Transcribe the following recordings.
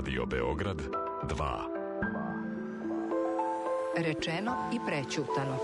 Radio Beograd 2. Rečeno i prećutano.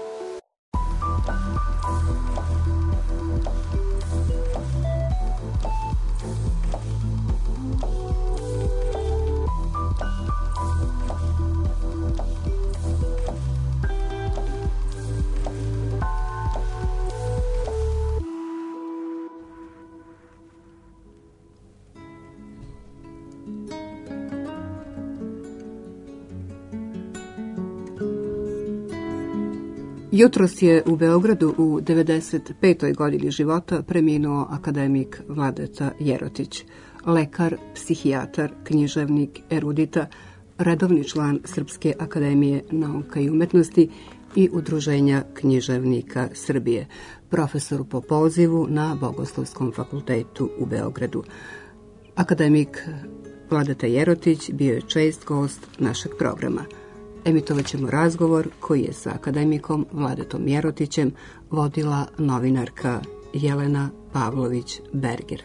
Jutros je u Beogradu u 95. godini života preminuo akademik Vladeta Jerotić, lekar, psihijatar, književnik, erudita, redovni član Srpske akademije nauka i umetnosti i Udruženja književnika Srbije, profesor po pozivu na Bogoslovskom fakultetu u Beogradu. Akademik Vladeta Jerotić bio je čest gost našeg programa. Emitovat ćemo razgovor koji je sa akademikom Vladetom Jerotićem vodila novinarka Jelena Pavlović-Berger.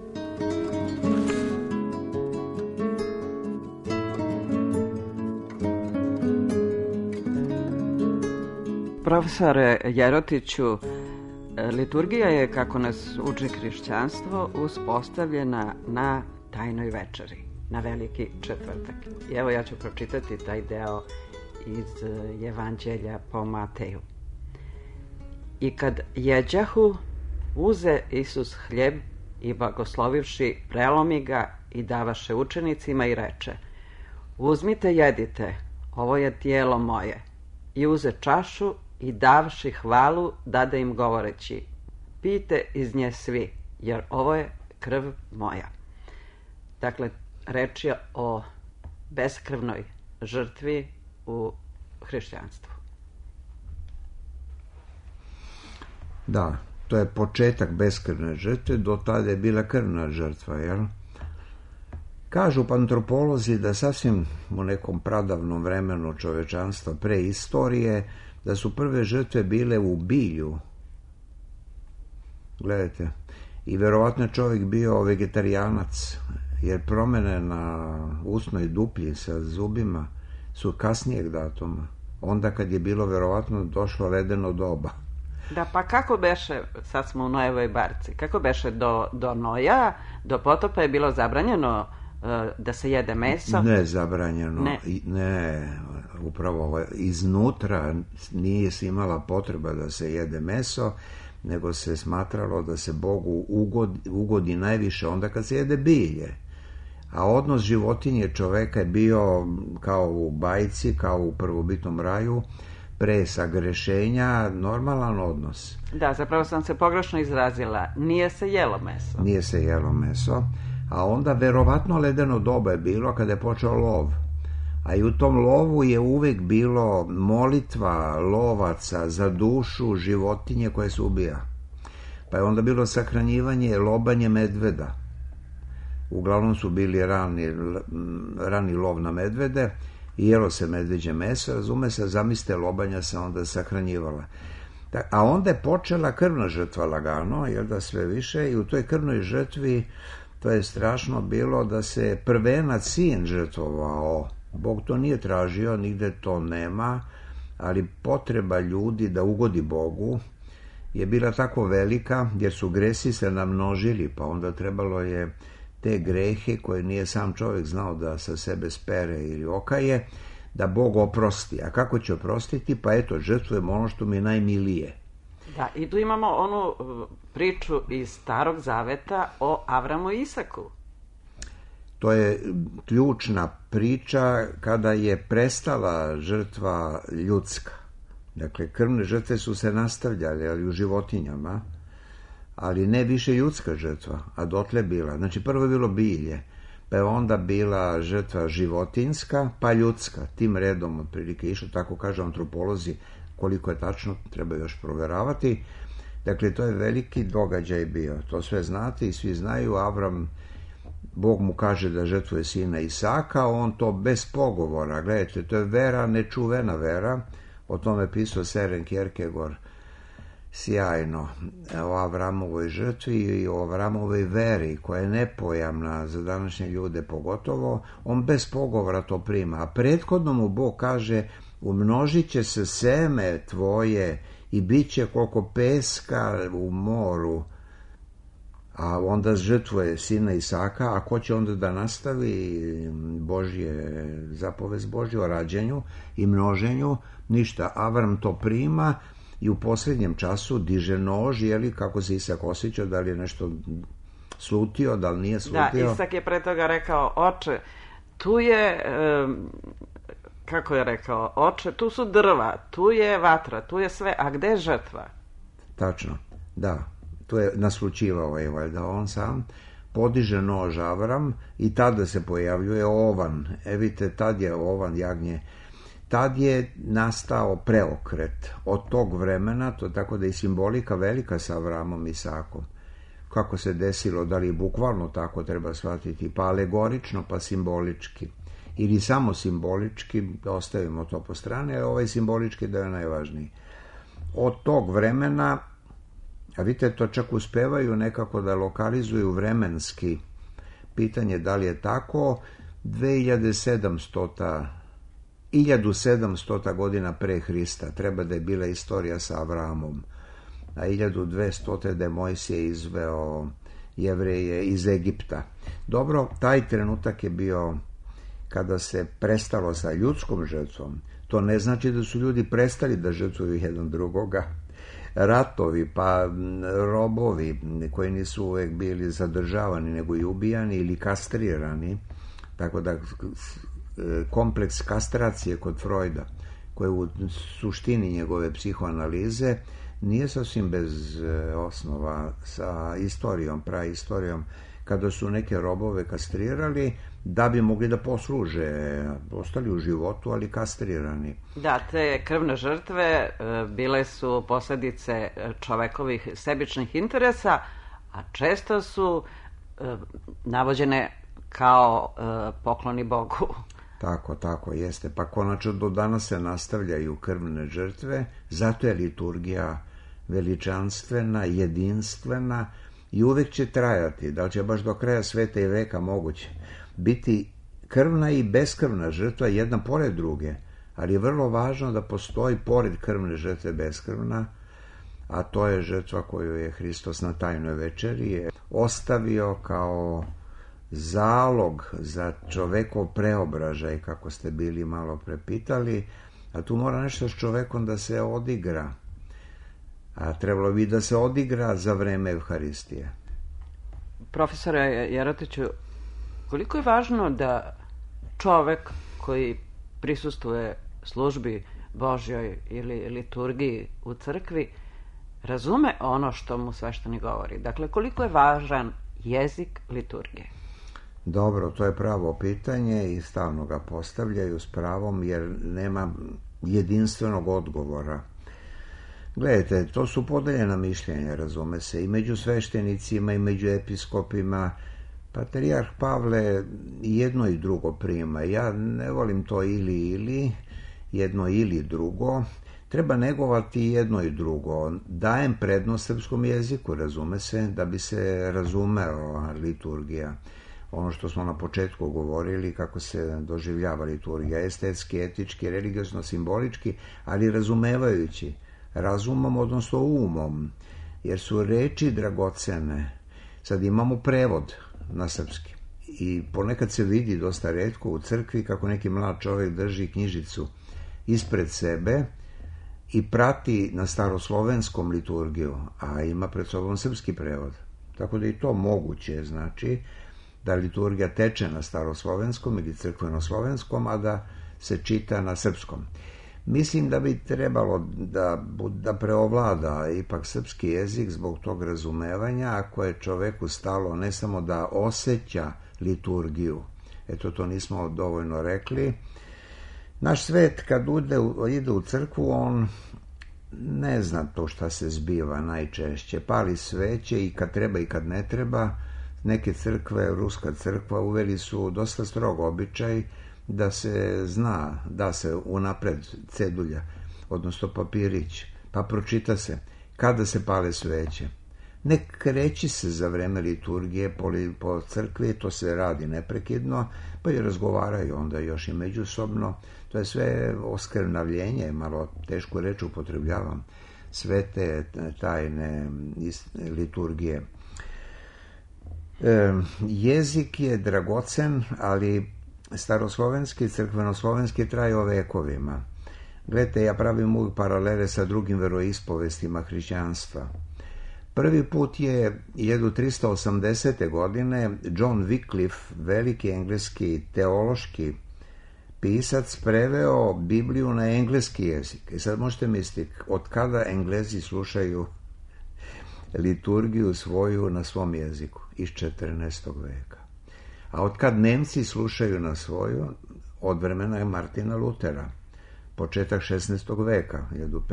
Profesore Jerotiću, liturgija je, kako nas uči hrišćanstvo, uspostavljena na tajnoj večeri, na Veliki četvrtak. I evo ja ću pročitati taj deo iz Evanđelja po Mateju. I kad jeđahu, uze Isus hljeb i blagoslovivši, prelomi ga i davaše učenicima i reče: uzmite, jedite, ovo je tijelo moje. I uze čašu i davši hvalu, dade im govoreći: pijte iz nje svi, jer ovo je krv moja. Dakle, reč je o beskrvnoj žrtvi u hrišćanstvu. Da, to je početak beskrvne žrtve, do tada je bila krvna žrtva, jel? Kažu antropolozi da sasvim u nekom pradavnom vremenu čovečanstva, pre istorije, da su prve žrtve bile u bilju. Gledajte, i verovatno je čovjek bio vegetarijanac, jer promene na usnoj duplji sa zubima su kasnijeg datuma, onda kad je bilo verovatno došlo ledeno doba. Da, pa kako beše, sad smo u Noevoj barci, kako beše do Noja, do potopa je bilo zabranjeno da se jede meso? Ne zabranjeno, ne, upravo iznutra nije se imala potreba da se jede meso, nego se smatralo da se Bogu ugodi najviše onda kad se jede bilje. A odnos životinje čoveka je bio kao u bajci, kao u prvobitnom raju, pre sagrešenja, normalan odnos. Da, zapravo sam se pogrešno izrazila. Nije se jelo meso. Nije se jelo meso, a onda verovatno ledeno doba je bilo kada je počeo lov. A i u tom lovu je uvek bilo molitva lovaca za dušu životinje koje se ubija. Pa je onda bilo sahranjivanje, lobanje medveda. Uglavnom su bili rani lov na medvede i jelo se medveđe meso, razume se, zamislite, lobanja se onda sahranjivala. A onda je počela krvna žrtva lagano, jer da sve više, i u toj krvnoj žrtvi to je strašno bilo da se prvenac sin žrtvovao. Bog to nije tražio, nigde to nema, ali potreba ljudi da ugodi Bogu je bila tako velika, jer su gresi se namnožili, pa onda trebalo je te grehe koje nije sam čovjek znao da sa sebe spere ili okaje, da Bog oprosti. A kako će oprostiti? Pa eto, žrtvujemo ono što mi je najmilije. Da, i tu imamo onu priču iz Starog Zaveta o Avramu i Isaku. To je ključna priča kada je prestala žrtva ljudska. Dakle, krvne žrtve su se nastavljale, ali u životinjama, ali ne više ljudska žrtva, a dotle bila. Znači, prvo je bilo bilje, pa je onda bila žrtva životinjska, pa ljudska. Tim redom otprilike išlo, tako kaže antropolozi, koliko je tačno, treba još proveravati. Dakle, to je veliki događaj bio. To sve znate i svi znaju. Avram, Bog mu kaže da žrtvuje sina Isaka, on to bez pogovora. Gledajte, to je vera, nečuvena vera. O tome pisao Søren Kierkegaard. sjajno o Avramovoj žrtvi i o Avramovoj veri, koja je nepojamna za današnje ljude pogotovo. On bez pogovora to prima, a prethodno mu Bog kaže: umnožit će se seme tvoje i bit će koliko peska u moru. A onda žrtvuje sina Isaka, a ko će onda da nastavi zapovest Božje o rađenju i množenju? Ništa. Avram to prima i u posljednjem času diže nož, kako se Isak osjećao, da li je nešto slutio, da li nije slutio. Da, Isak je pre toga rekao: oče, tu je, kako je rekao, oče, tu su drva, tu je vatra, tu je sve, a gde je žrtva? Tačno, da. To je naslućivao valjda on sam. Podiže nož Avram i tada se pojavljuje ovan. Vidite, tad je ovan jagnje. Tad je nastao preokret od tog vremena, to tako da je simbolika velika sa Avramom i Isakom. Kako se desilo, da li bukvalno tako treba shvatiti, pa alegorično, pa simbolički. Ili samo simbolički, da ostavimo to po strane, ali ovaj simbolički da je najvažniji. Od tog vremena, a vidite, to čak uspevaju nekako da lokalizuju vremenski. Pitanje da li je tako, 1700 godina pre Hrista treba da je bila istorija sa Avramom, a 1200 da je Mojsije izveo Jevreje iz Egipta. Dobro, taj trenutak je bio kada se prestalo sa ljudskom žrtvom. To ne znači da su ljudi prestali da žrtvuju jedan drugoga. Ratovi, pa robovi koji nisu uvek bili zadržavani, nego i ubijani ili kastrirani, tako da kompleks kastracije kod Freuda, koji je u suštini njegove psihoanalize, nije sasvim bez osnova sa istorijom, praistorijom, kada su neke robove kastrirali da bi mogli da posluže, ostali u životu, ali kastrirani. Da, te krvne žrtve bile su posledice čovekovih sebičnih interesa, a često su navođene kao pokloni Bogu. Tako, jeste. Pa konačno do danas se nastavljaju krvne žrtve, zato je liturgija veličanstvena, jedinstvena i uvek će trajati. Da li će baš do kraja sveta i veka moguće biti krvna i beskrvna žrtva jedna pored druge, ali je vrlo važno da postoji pored krvne žrtve beskrvna, a to je žrtva koju je Hristos na tajnoj večeri ostavio kao zalog za čovekov preobražaj, kako ste bili malo prepitali, a tu mora nešto s čovekom da se odigra, a trebalo bi da se odigra za vreme Evharistije. Profesore Jerotiću, koliko je važno da čovek koji prisustvuje službi Božjoj ili liturgiji u crkvi razume ono što mu sveštenik govori? Dakle, koliko je važan jezik liturgije? Dobro, to je pravo pitanje i stalno ga postavljaju s pravom, jer nema jedinstvenog odgovora. Gledajte, to su podeljena mišljenja, razume se, i među sveštenicima i među episkopima. Patrijarh Pavle jedno i drugo prima. Ja ne volim to ili, jedno ili drugo. Treba negovati jedno i drugo. Dajem prednost srpskom jeziku, razume se, da bi se razumeo liturgija. Ono što smo na početku govorili, kako se doživljava liturgija, estetski, etički, religiozno, simbolički, ali razumevajući, razumom, odnosno umom, jer su reči dragocene. Sad imamo prevod na srpski i ponekad se vidi dosta retko u crkvi kako neki mlad čovjek drži knjižicu ispred sebe i prati na staroslovenskom liturgiju, a ima pred sobom srpski prevod. Tako da i to moguće, znači da liturgija teče na staroslovenskom ili crkvenoslovenskom, a da se čita na srpskom. Mislim da bi trebalo da preovlada ipak srpski jezik zbog tog razumevanja, ako je čoveku stalo ne samo da osjeća liturgiju. Eto, to nismo dovoljno rekli. Naš svet kad ide u crkvu, on ne zna to šta se zbiva najčešće. Pali sveće i kad treba i kad ne treba. Neke crkve, ruska crkva, uveli su dosta strog običaj da se zna, da se unapred cedulja, odnosno papirić, pa pročita se kada se pale sveće. Ne kreći se za vreme liturgije po crkvi, to se radi neprekidno, pa i razgovaraju onda još i međusobno. To je sve oskrnavljenje, malo tešku reč upotrebljavam, sve te tajne liturgije. Jezik je dragocen, ali staroslovenski, crkvenoslovenski traje vekovima. Gledajte, ja pravim uvijek paralele sa drugim veroispovestima hrišćanstva. Prvi put je 1380. godine John Wycliffe, veliki engleski teološki pisac, preveo Bibliju na engleski jezik. I sad možete misliti, od kada Englezi slušaju liturgiju svoju na svom jeziku? Iz 14. veka. A od kad Nemci slušaju na svoju? Od vremena Martina Lutera. Početak 16. veka,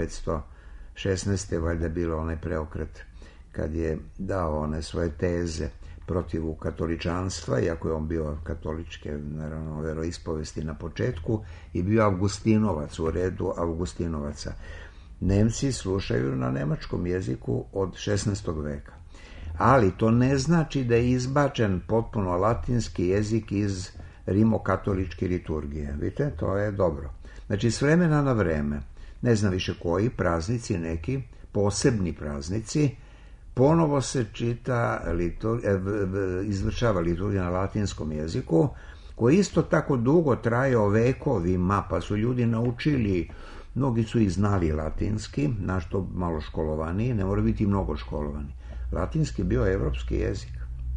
1516. valjda bilo onaj preokret, kad je dao one svoje teze protiv katoličanstva, iako je on bio katoličke, naravno, veroispovesti na početku, i bio Avgustinovac, u redu Avgustinovaca. Nemci slušaju na nemačkom jeziku od 16. veka. Ali to ne znači da je izbačen potpuno latinski jezik iz rimokatoličke liturgije. Vidite, to je dobro. Znači, s vremena na vreme, ne znam više koji, praznici neki, posebni praznici, ponovo se izvršava liturgija na latinskom jeziku, koji isto tako dugo trajao vekovima, pa su ljudi naučili, mnogi su i znali latinski, našto malo školovaniji, ne mora biti mnogo školovani. Latinski je bio evropski jezik.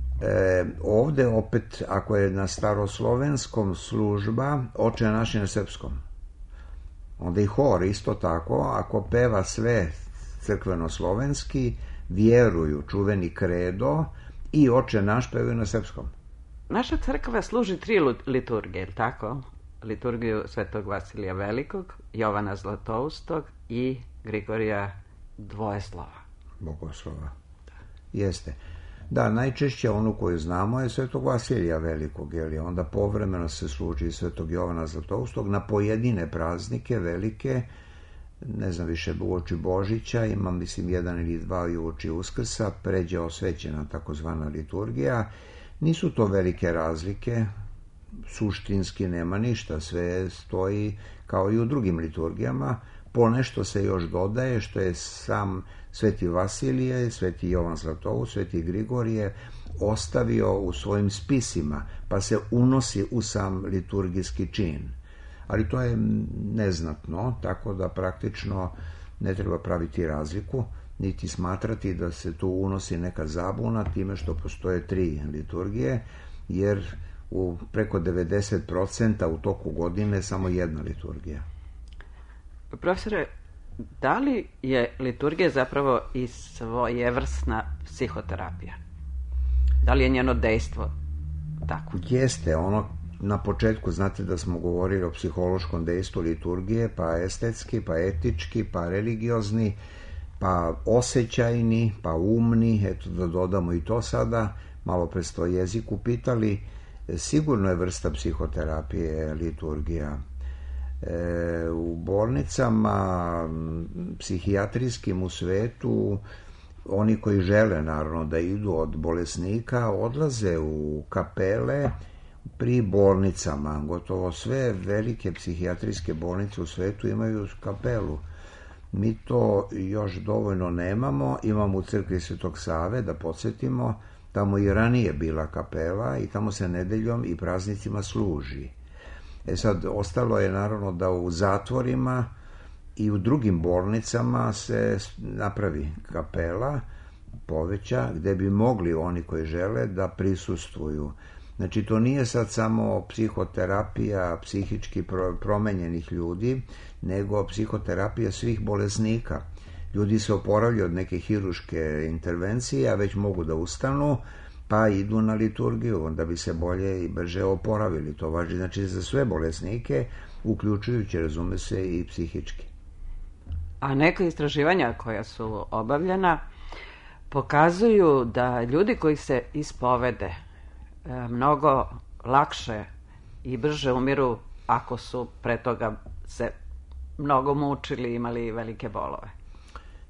Ovde opet, ako je na staroslovenskom služba, Oče naš je na srpskom. Onda i hor isto tako, ako peva sve crkveno-slovenski, vjeruju, čuveni kredo, i Oče naš pevaju na srpskom. Naša crkva služi 3 liturgije, tako? Liturgiju Svetog Vasilija Velikog, Jovana Zlatoustog i Grigorija Dvojeslova. Bogoslova. Da. Jeste. Da, najčešće onu koju znamo je Svetog Vasilija Velikog, jer je onda povremeno se služi Svetog Jovana Zlatoustog na pojedine praznike velike, ne znam više, uoči Božića, imam mislim 1 ili 2 i uoči Uskrsa, pređe osvećena takozvana liturgija. Nisu to velike razlike, suštinski nema ništa, sve stoji kao i u drugim liturgijama, ponešto se još dodaje, što je sam Sveti Vasilije, Sveti Jovan Zlatoust, Sveti Grigorije ostavio u svojim spisima, pa se unosi u sam liturgijski čin. Ali to je neznatno, tako da praktično ne treba praviti razliku, niti smatrati da se tu unosi neka zabuna time što postoje 3 liturgije, jer u preko 90% u toku godine samo 1 liturgija. Profesore, da li je liturgija zapravo i svojevrsna psihoterapija? Da li je njeno dejstvo tako? Jeste, ono na početku, znate da smo govorili o psihološkom dejstvu liturgije, pa estetski, pa etički, pa religiozni, pa osjećajni, pa umni, eto da dodamo i to sada, malo pre ste o jeziku pitali, sigurno je vrsta psihoterapije liturgija. U bolnicama psihijatrijskim u svetu, oni koji žele naravno da idu od bolesnika, odlaze u kapele pri bolnicama. Gotovo sve velike psihijatrijske bolnice u svetu imaju kapelu. Mi to još dovoljno nemamo, imamo u crkvi Svetog Save, da podsjetimo, tamo i ranije bila kapela i tamo se nedeljom i praznicima služi. Sad, ostalo je naravno da u zatvorima i u drugim bolnicama se napravi kapela, poveća, gde bi mogli oni koji žele da prisustvuju. Znači, to nije sad samo psihoterapija psihički promenjenih ljudi, nego psihoterapija svih bolesnika. Ljudi se oporavljaju od neke hiruške intervencije, a već mogu da ustanu, pa idu na liturgiju, da bi se bolje i brže oporavili. To važi znači za sve bolesnike, uključujući, razume se, i psihički. A neka istraživanja koja su obavljena pokazuju da ljudi koji se ispovede mnogo lakše i brže umiru ako su pre toga se mnogo mučili, imali velike bolove.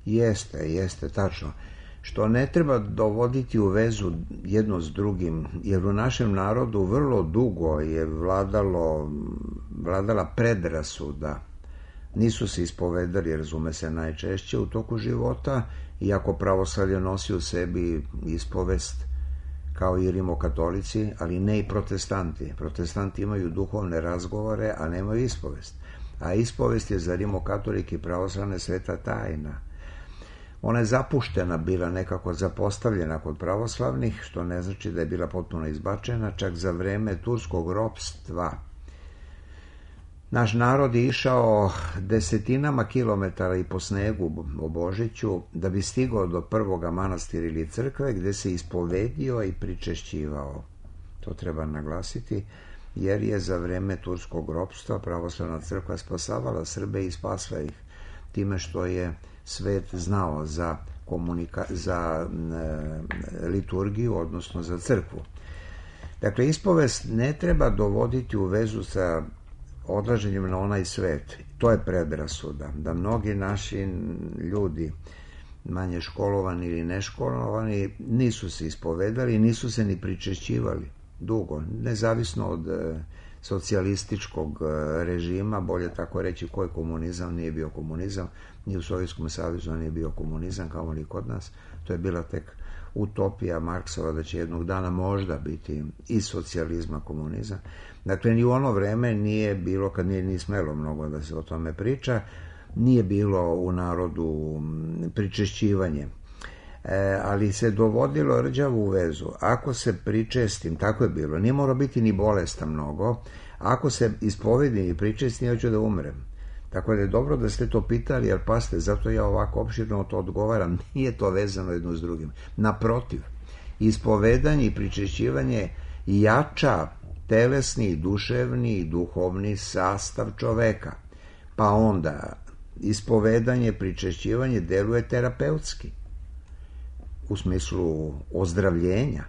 Jeste, tačno. Što ne treba dovoditi u vezu jedno s drugim, jer u našem narodu vrlo dugo je vladala predrasuda. Nisu se ispovedali, razume se, najčešće u toku života, iako pravoslavlje nosi u sebi ispovest kao i rimokatolici, ali ne i protestanti. Protestanti imaju duhovne razgovore, a nemaju ispovest. A ispovest je za rimokatolike i pravoslavne sveta tajna. Ona je zapuštena bila, nekako zapostavljena kod pravoslavnih, što ne znači da je bila potpuno izbačena, čak za vreme turskog ropstva. Naš narod je išao desetinama kilometara i po snegu o Božiću da bi stigao do prvoga manastira ili crkve gde se ispovedio i pričešćivao. To treba naglasiti, jer je za vreme turskog ropstva pravoslavna crkva spasavala Srbe i spasla ih time što je svet znao za liturgiju, odnosno za crkvu. Dakle, ispovest ne treba dovoditi u vezu sa odlaženjem na onaj svet. To je predrasuda, da mnogi naši ljudi, manje školovani ili neškolovani, nisu se ispovedali, nisu se ni pričešćivali dugo, nezavisno od socijalističkog režima, bolje tako reći, koji komunizam, nije bio komunizam, ni u Sovjetskom savezu nije bio komunizam, kao ni kod nas. To je bila tek utopija Marksova da će jednog dana možda biti iz socijalizma komunizam. Dakle, ni u ono vreme nije bilo, kad nije ni smelo mnogo da se o tome priča, nije bilo u narodu pričešćivanje. Ali se dovodilo rđavu vezu. Ako se pričestim, tako je bilo, nije morao biti ni bolestan mnogo, ako se ispovedim i pričestim, ja ću da umrem. Tako da je dobro da ste to pitali, jer pasite, zato ja ovako opširno to odgovaram, nije to vezano jedno s drugim. Naprotiv, ispovedanje i pričešćivanje jača telesni, duševni i duhovni sastav čoveka. Pa onda ispovedanje, pričešćivanje deluje terapeutski, u smislu ozdravljenja.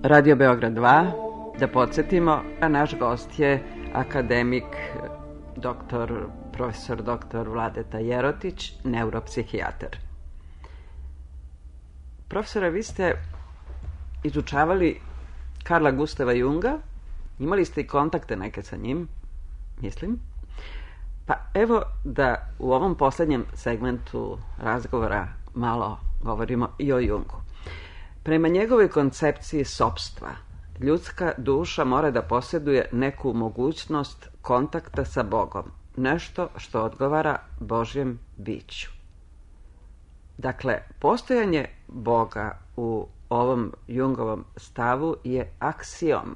Radio Beograd 2, da podsjetimo, a naš gost je akademik profesor dr. Vladeta Jerotić, neuropsihijatar. Profesore, vi ste izučavali Karla Gustava Junga, imali ste i kontakte neke sa njim, mislim. Pa evo da u ovom poslednjem segmentu razgovora malo govorimo i o Jungu. Prema njegovoj koncepciji sopstva, ljudska duša mora da posjeduje neku mogućnost kontakta sa Bogom, nešto što odgovara Božjem biću. Dakle, postojanje Boga u ovom Jungovom stavu je aksiom,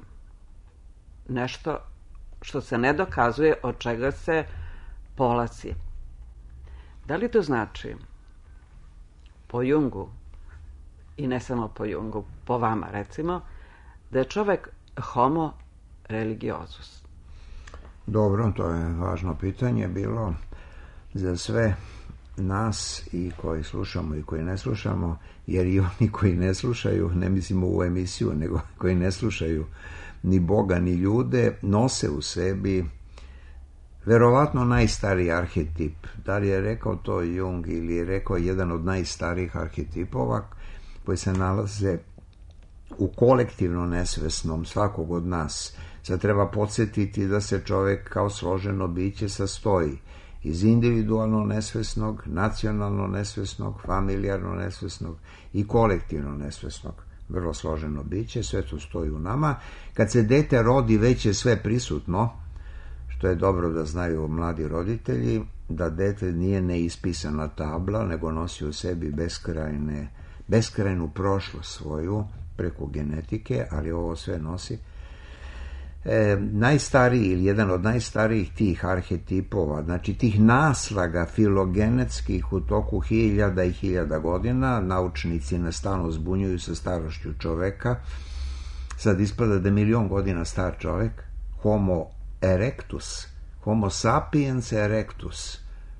nešto što se ne dokazuje, od čega se polazi. Da li to znači, po Jungu, i ne samo po Jungu, po vama recimo, da je čovek homo religiosus? Dobro, to je važno pitanje bilo za sve nas i koji slušamo i koji ne slušamo, jer i oni koji ne slušaju, ne mislimo u emisiju, nego koji ne slušaju ni Boga ni ljude, nose u sebi verovatno najstariji arhetip. Da li je rekao to Jung ili je rekao jedan od najstarijih arhetipova koji se nalaze u kolektivno nesvesnom svakog od nas. Sad treba podsjetiti da se čovek kao složeno biće sastoji iz individualno nesvesnog, nacionalno nesvesnog, familjarno nesvesnog i kolektivno nesvesnog. Vrlo složeno biće, sve to stoji u nama. Kad se dete rodi, već je sve prisutno, što je dobro da znaju mladi roditelji, da dete nije neispisana tabla, nego nosi u sebi beskrajnu prošlost svoju preko genetike, ali ovo sve nosi. Najstariji ili jedan od najstarijih tih arhetipova, znači tih naslaga filogenetskih u toku hiljada i hiljada godina, naučnici nas stalno zbunjuju sa starošću čoveka. Sad ispada da je 1.000.000 godina star čovek, homo erectus, homo sapiens erectus.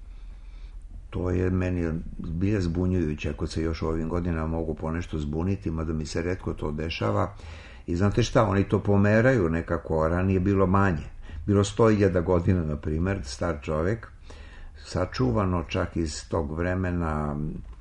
To je meni bilje zbunjujuće, ako se još u ovim godinama mogu ponešto zbuniti, mada mi se retko to dešava. I znate šta, oni to pomeraju nekako, ranije bilo manje. Bilo 100.000 godina, na primer, star čovek, sačuvano čak iz tog vremena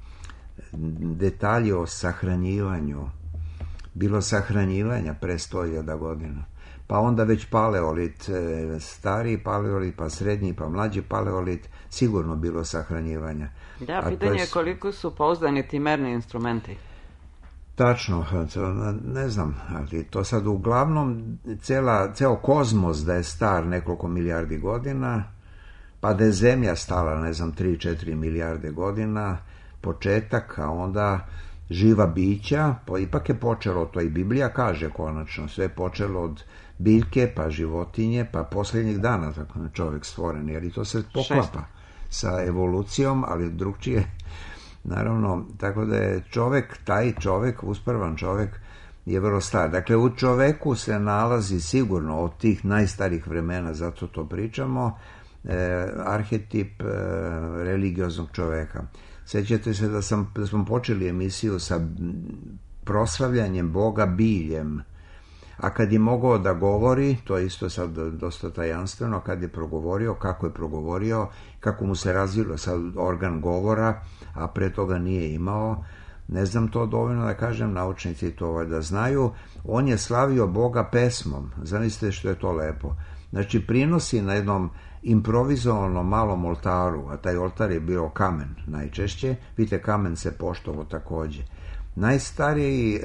detalje o sahranjivanju. Bilo sahranjivanja pre 100.000 godina. Pa onda već paleolit, stariji paleolit, pa srednji, pa mlađi paleolit, sigurno bilo sahranjivanja. Da, pitanje je koliko su pouzdani ti merni instrumenti. Tačno, ne znam, ali to sad uglavnom ceo kozmos da je star nekoliko milijardi godina, pa da je Zemlja stala, ne znam, 3-4 milijarde godina, početak, a onda živa bića, pa ipak je počelo, to i Biblija kaže konačno, sve je počelo od biljke, pa životinje, pa posljednjih dana tako je čovjek stvoren, jer i to se poklapa sa evolucijom, ali drugčije. Naravno, tako da je taj čovek, usprvan čovek, je vrlo star. Dakle, u čoveku se nalazi sigurno od tih najstarih vremena, zato to pričamo, arhetip religioznog čoveka. Sećate se da smo počeli emisiju sa proslavljanjem Boga biljem, a kad je mogao da govori, to je isto sad dosta tajanstveno, kad je progovorio, kako mu se razvilo sad organ govora, a pre toga nije imao, ne znam to dovoljno da kažem, naučnici to da znaju, on je slavio Boga pesmom, zamislite što je to lepo. Znači prinosi na jednom improvizovanom malom oltaru, a taj oltar je bio kamen najčešće, vidite kamen se poštovo takođe. Najstarije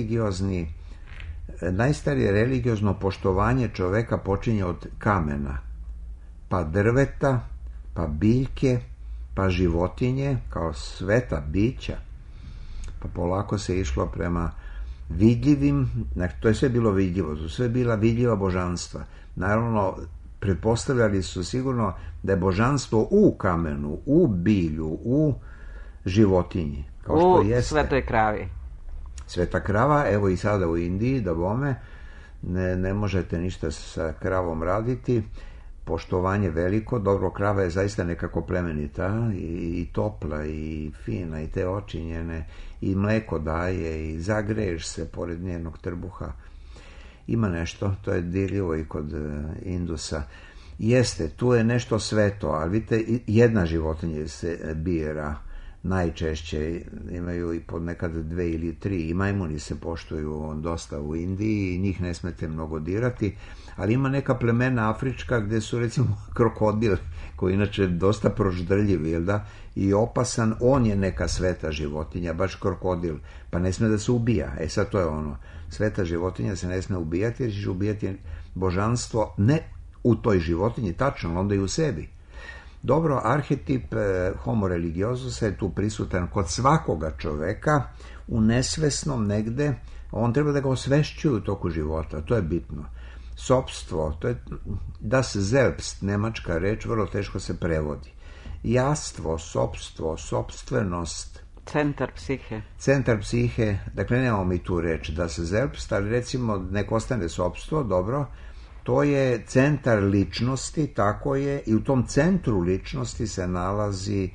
religiozno poštovanje čoveka počinje od kamena, pa drveta, pa biljke, pa životinje, kao sveta bića, pa polako se išlo prema vidljivim, to je sve bilo vidljivo, to sve bila vidljiva božanstva. Naravno, pretpostavljali su sigurno da je božanstvo u kamenu, u bilju, u životinji, kao što jeste. U svetoj kravi. Sveta krava, evo i sada u Indiji, da bome, ne možete ništa sa kravom raditi, poštovanje veliko. Dobro, krava je zaista nekako plemenita i topla i fina i te oči njene i mleko daje i zagreješ se pored njenog trbuha. Ima nešto, to je dirljivo i kod Indusa. Jeste, tu je nešto sveto, ali vidite, jedna životinja se bira najčešće, imaju i pod nekad 2 ili 3, i majmuni se poštuju dosta u Indiji i njih ne smete mnogo dirati, ali ima neka plemena afrička gde su recimo krokodil, koji inače dosta proždrljiv, jel da, i opasan, on je neka sveta životinja, baš krokodil, pa ne sme da se ubija. Sad to je ono, sveta životinja se ne sme ubijati, jer ćeš ubijati božanstvo, ne u toj životinji, tačno, onda i u sebi. Dobro, arhetip homo religiozusa je tu prisutan kod svakoga čoveka, u nesvesnom negde, on treba da ga osvešćuju u toku života, to je bitno. Sopstvo, to je das selbst, nemačka reč, vrlo teško se prevodi. Jastvo, sopstvo, sopstvenost. Centar psihe. Centar psihe, dakle nemamo mi tu reč das selbst, ali recimo nek ostane sopstvo, dobro, to je centar ličnosti, tako je, i u tom centru ličnosti se nalazi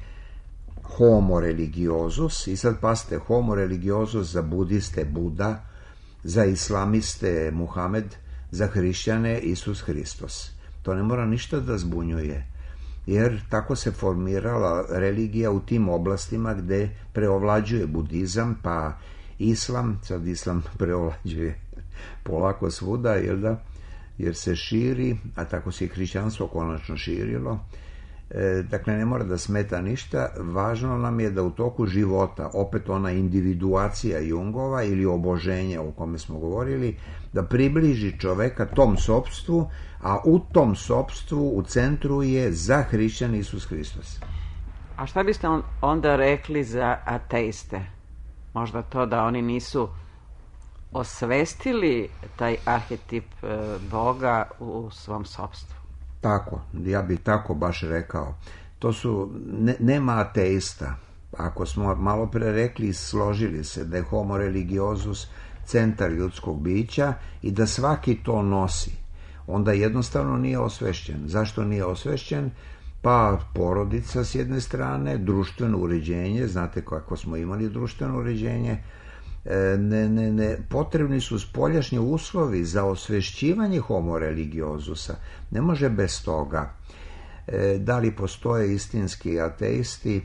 homo religiosus, i sad pasite, homo religiosus za budiste Buda, za islamiste Muhamed, za hrišćane Isus Hristos. To ne mora ništa da zbunjuje, jer tako se formirala religija u tim oblastima gde preovlađuje budizam, pa islam, sad islam preovlađuje polako svuda, jel da? Jer se širi, a tako se i hrišćanstvo konačno širilo. Dakle, ne mora da smeta ništa, važno nam je da u toku života, opet ona individuacija Jungova ili oboženje o kome smo govorili, da približi čoveka tom sopstvu, a u tom sopstvu u centru je za hrišćan Isus Hristos. A šta biste onda rekli za ateiste? Možda to da oni nisu osvestili taj arhetip Boga u svom sopstvu. Tako, ja bih tako baš rekao. To su, nema ateista. Ako smo malo pre rekli, složili se da je homo religiosus centar ljudskog bića i da svaki to nosi, onda jednostavno nije osvešćen. Zašto nije osvešćen? Pa porodica s jedne strane, društveno uređenje, znate kako smo imali društveno uređenje, potrebni su spoljašnji uslovi za osvešćivanje homo religiozusa. Ne može bez toga. Da li postoje istinski ateisti?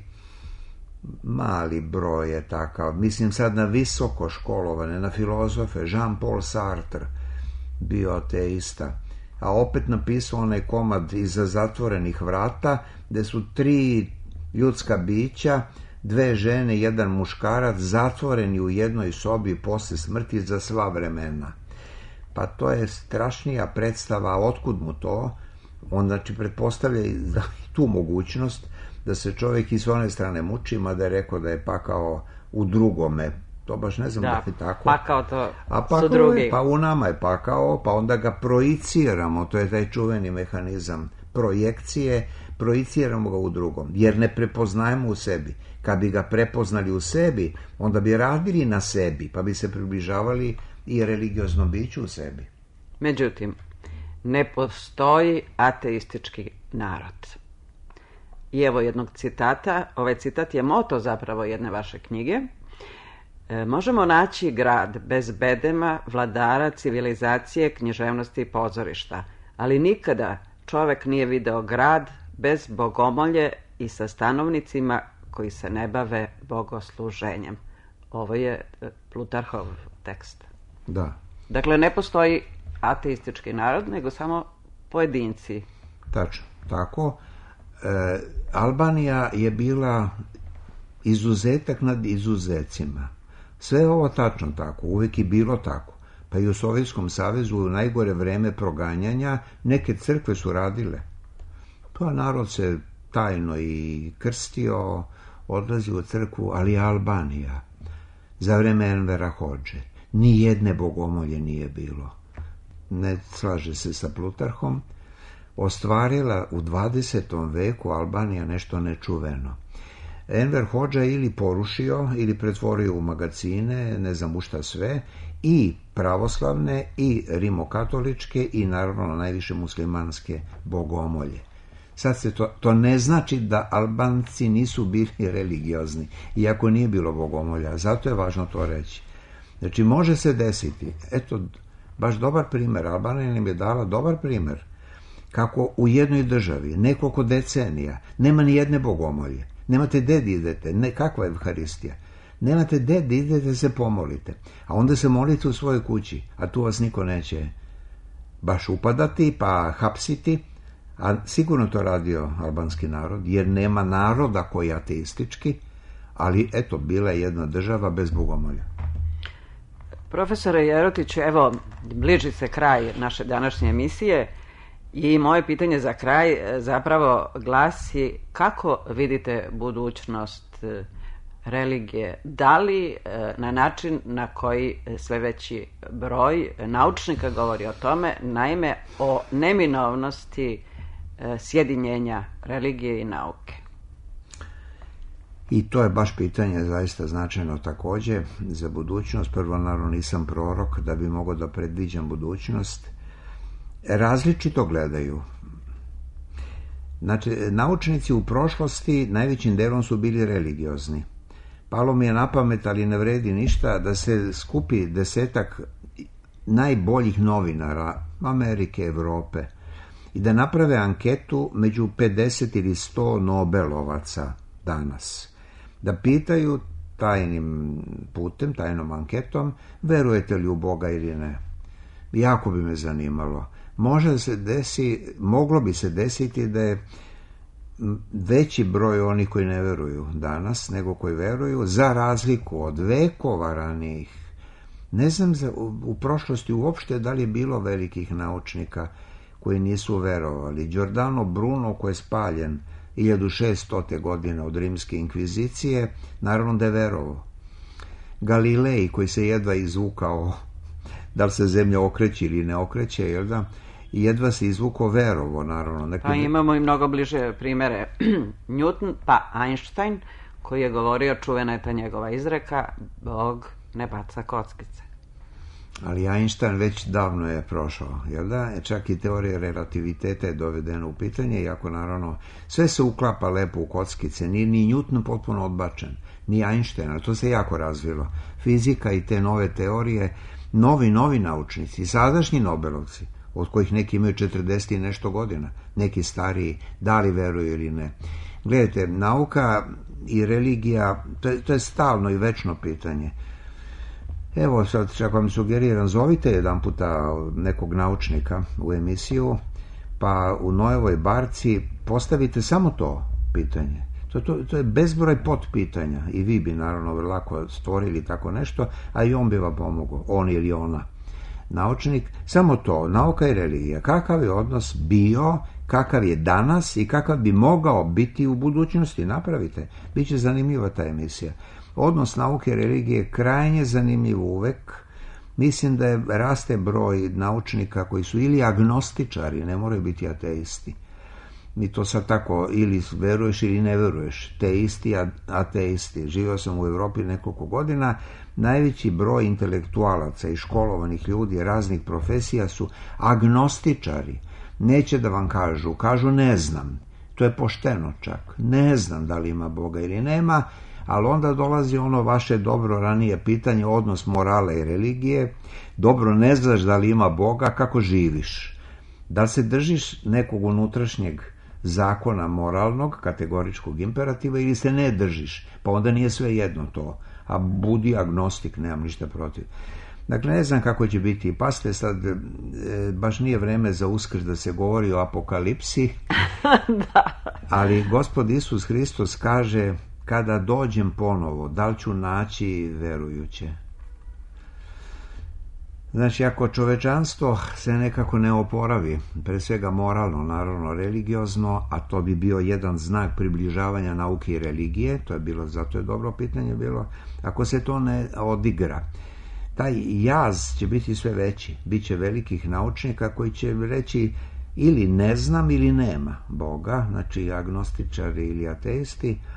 Mali broj je takav. Mislim sad na visoko školovane, na filozofe. Jean-Paul Sartre bio ateista, a opet napisao onaj komad Iza zatvorenih vrata, gde su 3 ljudska bića, 2 žene, 1 muškarac, zatvoreni u jednoj sobi posle smrti za sva vremena. Pa to je strašnija predstava, otkud mu to? On znači pretpostavlja tu mogućnost da se čovjek i s one strane muči, mada je rekao da je pakao u drugome. To baš ne znam da je tako. Pakao to su drugi. Pa u nama je pakao, pa onda ga projiciramo, to je taj čuveni mehanizam projekcije, projiciramo ga u drugom, jer ne prepoznajemo u sebi. Kad bi ga prepoznali u sebi, onda bi radili na sebi, pa bi se približavali i religioznom biću u sebi. Međutim, ne postoji ateistički narod. I evo jednog citata, ovaj citat je moto zapravo jedne vaše knjige. Možemo naći grad bez bedema, vladara, civilizacije, književnosti i pozorišta, ali nikada čovek nije video grad bez bogomolje i sa stanovnicima koji se ne bave bogosluženjem. Ovo je Plutarhov tekst. Da. Dakle, ne postoji ateistički narod, nego samo pojedinci. Tačno, tako. Albanija je bila izuzetak nad izuzecima. Sve ovo tačno tako, uvek je bilo tako. Pa i u Sovjetskom savezu u najgore vreme proganjanja neke crkve su radile. Pa narod se tajno i krstio, odlazi u crkvu, ali Albanija za vreme Envera Hodže ni jedne bogomolje nije bilo. Ne slaže se sa Plutarhom. Ostvarila u 20. veku Albanija nešto nečuveno. Enver Hodža ili porušio ili pretvorio u magacine, ne znam u šta sve, i pravoslavne i rimokatoličke i naravno najviše muslimanske bogomolje. Sad se to ne znači da Albanci nisu bili religiozni, iako nije bilo bogomolja, zato je važno to reći. Znači može se desiti, eto, baš dobar primjer, Albanija nam je dala dobar primjer, kako u jednoj državi, nekoliko decenija, nema ni jedne bogomolje. Nemate gde da idete, kakva je Evharistija. Nemate gde da idete se pomolite, a onda se molite u svojoj kući, a tu vas niko neće baš upadati pa hapsiti, a sigurno to radio albanski narod, jer nema naroda koji je ateistički, ali eto, bila je jedna država bez bogomolja. Profesore Jerotiću, evo, bliži se kraj naše današnje emisije i moje pitanje za kraj zapravo glasi: kako vidite budućnost religije? Da li na način na koji sve veći broj naučnika govori o tome, naime o neminovnosti sjedinjenja religije i nauke? I to je baš pitanje zaista značajno također za budućnost. Prvo, naravno, nisam prorok da bi mogao da predviđam budućnost. Različito gledaju. Znači, naučnici u prošlosti najvećim delom su bili religiozni. Palo mi je na pamet, ali ne vredi ništa, da se skupi 10 najboljih novinara Amerike, Evrope i da naprave anketu među 50 ili 100 Nobelovaca danas. Da pitaju tajnim putem, tajnom anketom, verujete li u Boga ili ne. Jako bi me zanimalo. Moglo bi se desiti da je veći broj onih koji ne veruju danas nego koji veruju, za razliku od vekova ranijih. Ne znam u prošlosti uopšte da li je bilo velikih naučnika koji nisu verovali. Giordano Bruno, koji je spaljen 1600. godine od rimske inkvizicije, naravno da je verovao. Galilej, koji se jedva izvukao, da li se zemlja okreće ili ne okreće, jel da? I jedva se izvukao, verovo, naravno. Pa imamo i mnogo bliže primere. Newton pa Einstein, koji je govorio, čuvena je ta njegova izreka, Bog ne baca kockice. Ali Einstein već davno je prošao, jel da? Čak i teorija relativiteta je dovedena u pitanje, iako naravno sve se uklapa lepo u kockice, nije ni Newton potpuno odbačen, ni Einstein, ali to se jako razvilo. Fizika i te nove teorije, novi naučnici, sadašnji Nobelovci, od kojih neki imaju 40 i nešto godina, neki stariji, da li veruju ili ne. Gledajte, nauka i religija, to je stalno i večno pitanje. Evo sad, čak vam sugeriram, zovite jedan puta nekog naučnika u emisiju, pa u Noevoj barci postavite samo to pitanje. To je bezbroj potpitanja i vi bi naravno lako stvorili tako nešto, a i on bi vam pomogao, on ili ona. Naučnik, samo to, nauka i religija, kakav je odnos bio, kakav je danas i kakav bi mogao biti u budućnosti, napravite. Biće zanimljiva ta emisija. Odnos nauke i religije je krajnje zanimljiv uvek. Mislim da raste broj naučnika koji su ili agnostičari, ne moraju biti ateisti. Mi to sad tako, ili veruješ ili ne veruješ, teisti, ateisti. Živio sam u Evropi nekoliko godina, najveći broj intelektualaca i školovanih ljudi raznih profesija su agnostičari. Neće da vam kažu ne znam, to je pošteno čak, ne znam da li ima Boga ili nema, ali onda dolazi ono vaše dobro ranije pitanje, odnos morala i religije, dobro ne znaš da li ima Boga, kako živiš? Da li se držiš nekog unutrašnjeg zakona moralnog, kategoričkog imperativa ili se ne držiš, pa onda nije sve jedno to, a budi agnostik, nemam ništa protiv. Dakle, ne znam kako će biti. Pasite sad, baš nije vreme za Uskrs da se govori o apokalipsi, Da. Ali Gospod Isus Hristos kaže, kada dođem ponovo, da li ću naći verujuće? Znači, ako čovečanstvo se nekako ne oporavi, pre svega moralno, naravno religiozno, a to bi bio jedan znak približavanja nauke i religije, to je bilo, zato je dobro pitanje bilo, ako se to ne odigra, taj jaz će biti sve veći, bit će velikih naučnika koji će reći ili ne znam ili nema Boga, znači agnostičari ili ateisti,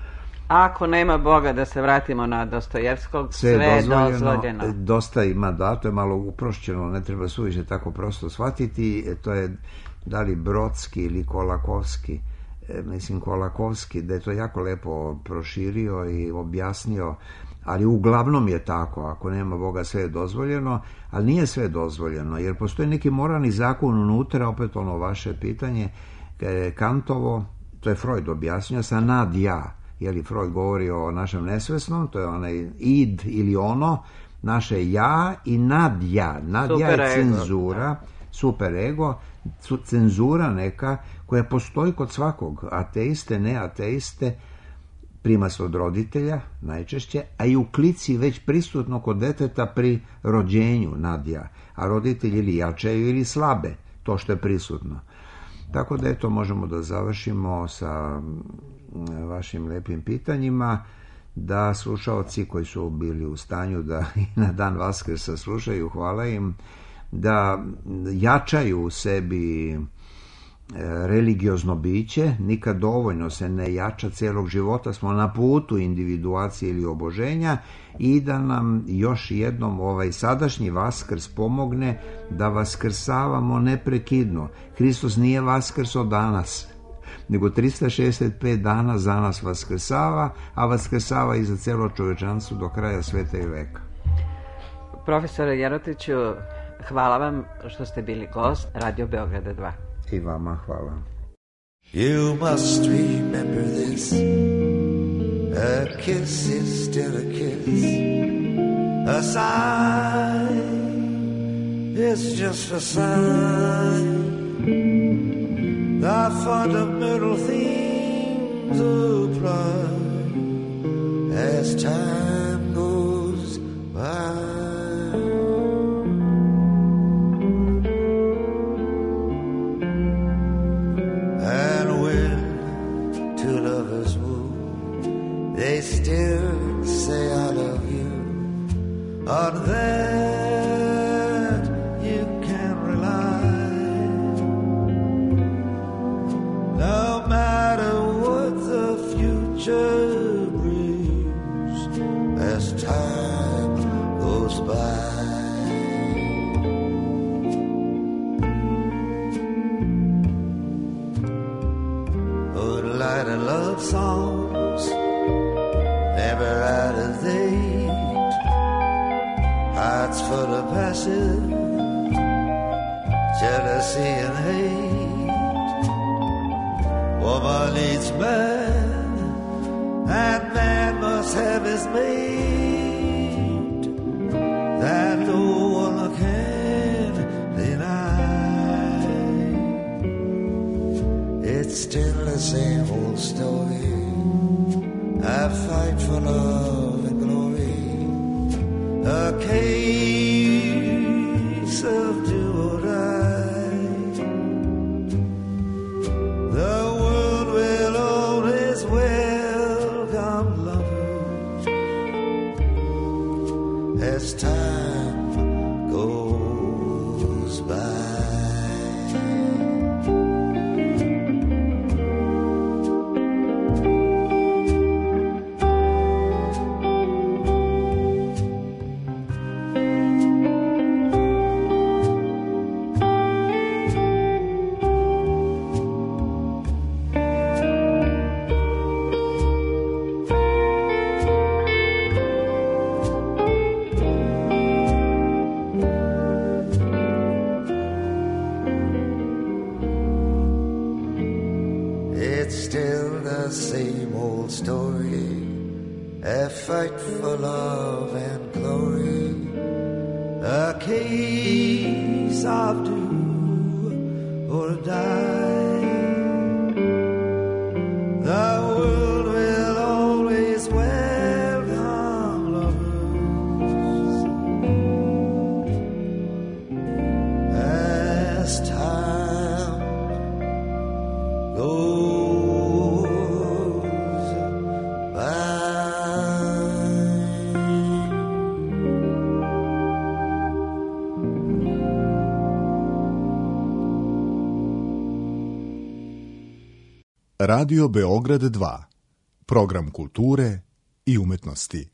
Ako nema Boga, da se vratimo na Dostojevskog, sve je dozvoljeno. Dosta ima, da, to je malo uprošćeno, ne treba suviše tako prosto shvatiti. To je da li Brodski ili Kolakovski, mislim Kolakovski, da je to jako lepo proširio i objasnio, ali uglavnom je tako, ako nema Boga sve je dozvoljeno, ali nije sve dozvoljeno, jer postoji neki moralni zakon unutra, opet ono vaše pitanje, Kantovo, to je Freud objasnio, sa nad ja, jer Freud govori o našem nesvesnom, to je onaj id ili ono, naše ja i nad ja. Nad ja je cenzura, superego, cenzura neka koja postoji kod svakog, ateiste, neateiste, prima se od roditelja najčešće, a i u klici već prisutno kod deteta pri rođenju nadja, a roditelji ili jačaju ili slabe to što je prisutno. Tako da eto, možemo da završimo sa vašim lepim pitanjima, da slušaoci koji su bili u stanju da i na dan Vaskrsa slušaju, hvala im, da jačaju u sebi religiozno biće, nikad dovoljno se ne jača, cijelog života smo na putu individuacije ili oboženja, i da nam još jednom ovaj sadašnji Vaskrs pomogne da vaskrsavamo neprekidno. Hristos nije vaskrso danas, nego 365 dana za nas vaskrsava, a vaskrsava i za celo čovečanstvo do kraja sveta i veka. Profesore Jerotiću, hvala vam što ste bili gost Radio Beograda 2. I vama hvala. You must remember this. A kiss is still a kiss. A sigh is just a sigh. The fundamental things apply as time goes by. They still say I love you. On that you can rely. No matter what the future brings as time goes by. Would light a love songs never out of date, hearts full of passion, jealousy and hate. Woman needs man, and man must have his mate. That no one can deny. It's still the same old story. I fight for love and glory, a case of do or die. The world will always welcome lovers as time goes by. Fight for love and glory, a case of do or die. The world will always welcome lovers as time goes. Radio Beograd 2. program kulture i umetnosti.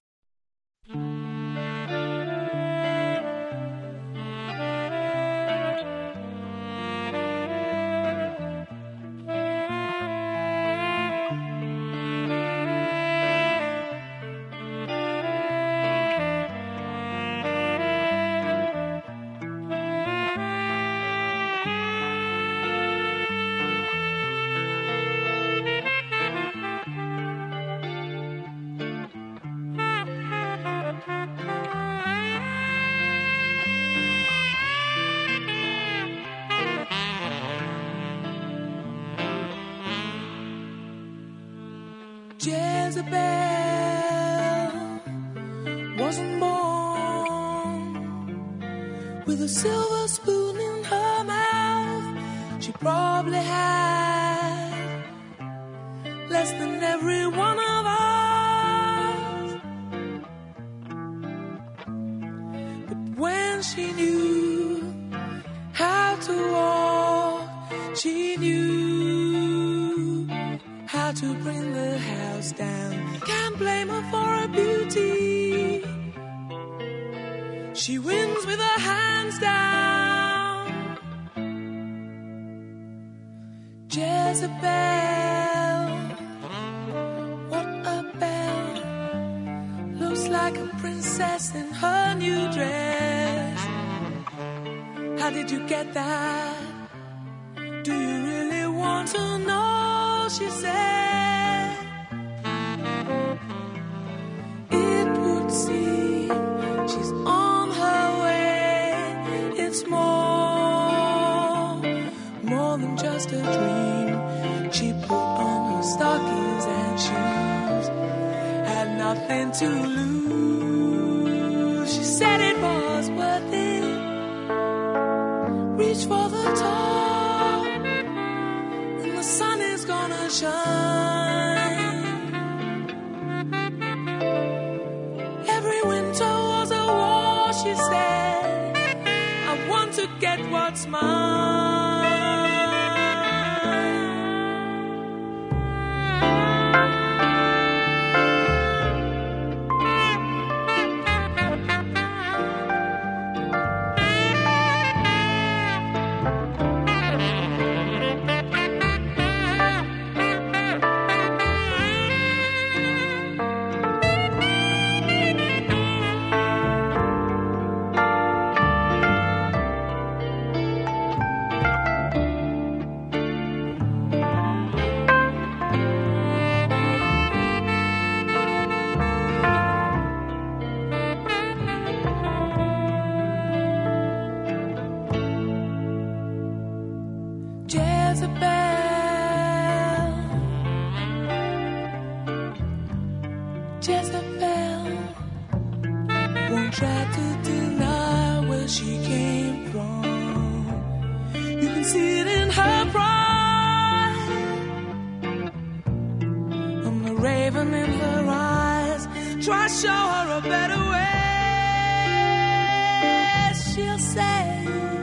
Jezebel wasn't born with a silver spoon in her mouth. She probably had less than every one of us. But when she knew how to walk, she knew how to bring the house down. Can't blame her for her beauty. She wins with her hands down. Jezebel, what a belle. Looks like a princess in her new dress. How did you get that? Do you really want to know? She said, it would seem she's on her way. It's more than just a dream. She put on her stockings and shoes, had nothing to lose. She said it was worth it. Reach for the top, and the sun is gonna shine. Every winter was a war, she said. I want to get what's mine. Jezebel won't try to deny where she came from. You can see it in her pride, and the raven in her eyes. Try to show her a better way. She'll say,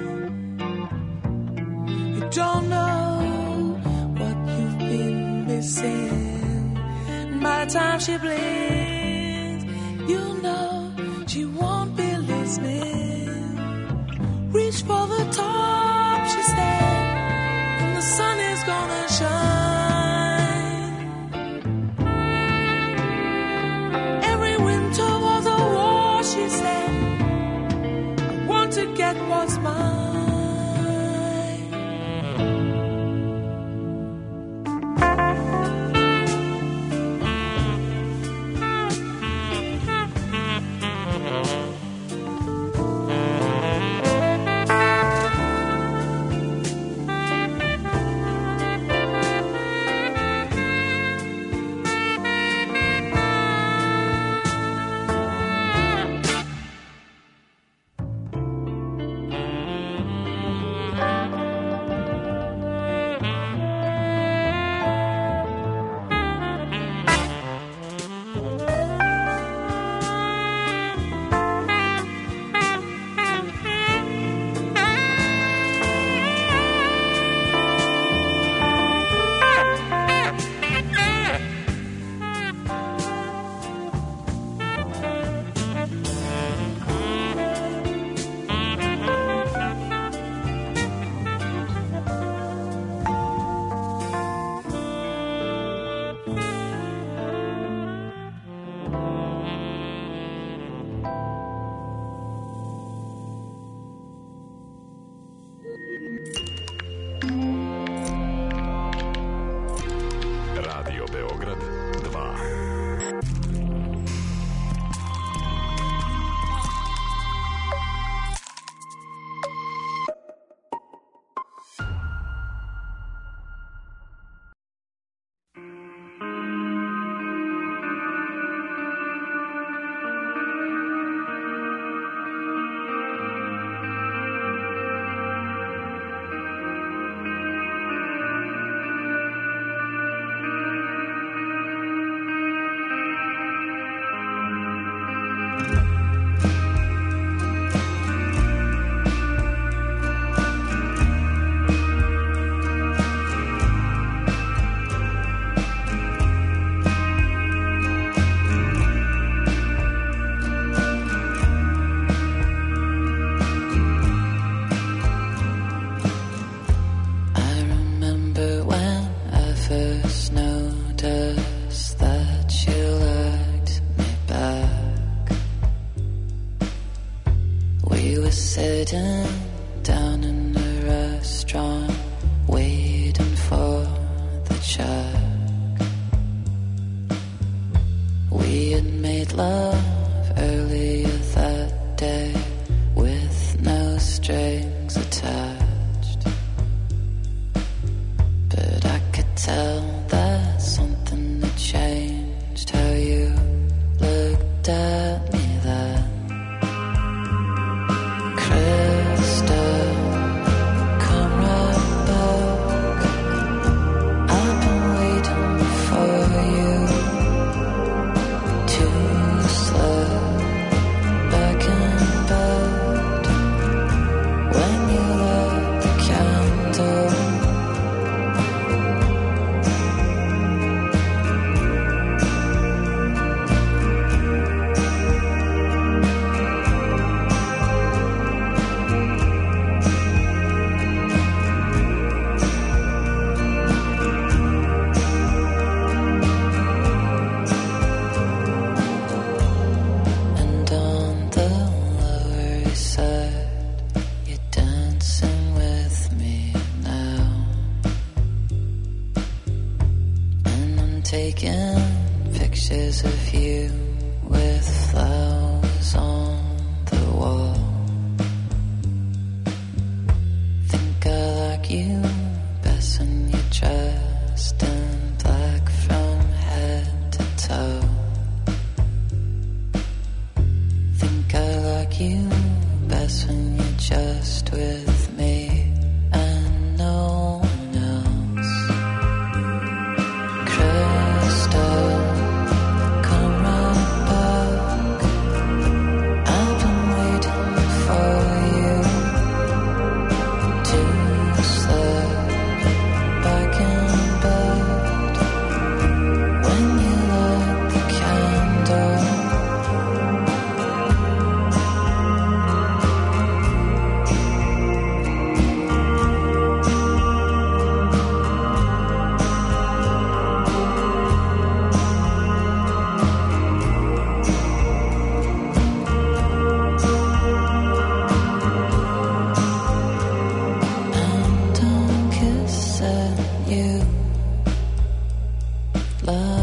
you don't know what you've been missing. By the time she blinks, you know she won't be listening. Reach for the top, she said, and the sun is gonna shine. Every winter was a war, she said. I want to get what's mine. Radio Beograd 2. Sitting down in a restaurant, waiting for the check. We had made love earlier that day with no strings attached, but I could tell that something had changed. How you looked at me then. Taking pictures of you with flowers on the wall. Think I like you best when you're dressed in black from head to toe. Think I like you best when you're just with me and no one else. Love